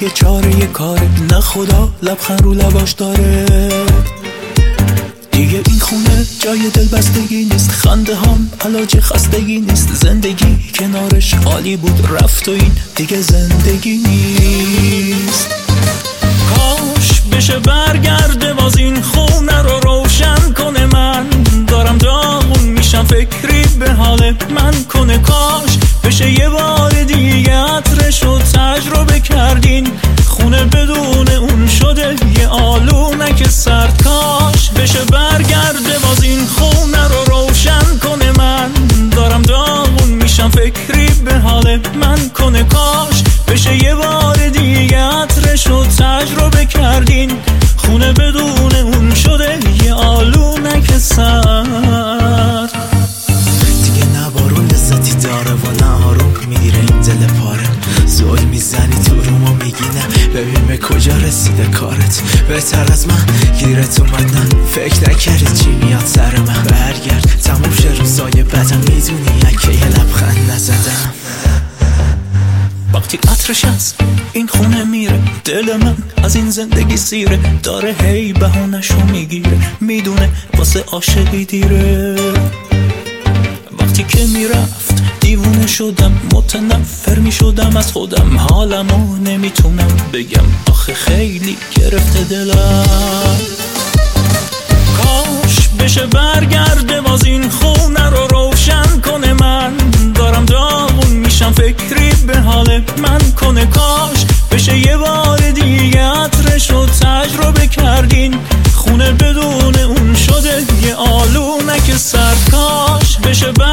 چاره کاره، نه خدا لبخند رو لباش داره. دیگه این خونه جای دلبستگی نیست، خنده هم علاج خستگی نیست. زندگی کنارش عالی بود رفت و این دیگه زندگی نیست. کاش بشه برگرده باز این خونه رو روشن کنه. من دارم داغون میشم فکری به حال من کنه. کاش بشه یه بار دیگه عطرشو تجربه کردین. خونه بدون اون شده یه آلونک سرد. کاش بشه برگرده باز این خونه رو روشن کنه. من دارم داغون میشم فکری به حال من کنه. کاش بشه یه بار دیگه عطرشو تجربه کردین. خونه بدون اون شده یه آلونک سرد. دیگه نه بارون لذتی داره و نه آروم میگیره این دل پاره. زوی میزنی تو رومو میگی نه، ببین به کجا رسیده کارت. بهتر از من گیرت اومد نه، فکر نکردی چی میاد سر من. برگرد تموم شه روزای بدم، میدونی اگه یه لبخند نزدم. وقتی عطرش از این خونه میره دل من از این زندگی سیره. داره هی بهونشو میگیره، میدونه واسه عاشقی دیره. وقتی که میرفت دیوونه شدم، متنفر میشدم از خودم. حالمو نمیتونم بگم آخه خیلی گرفته دلم. کاش بشه برگرده باز این خونه رو روشن کنه. من دارم داغون میشم فکری به حال من کنه. کاش بشه یه بار دیگه عطرشو تجربه کردین. خونه بدون اون شده یه آلونک سرد. کاش بشه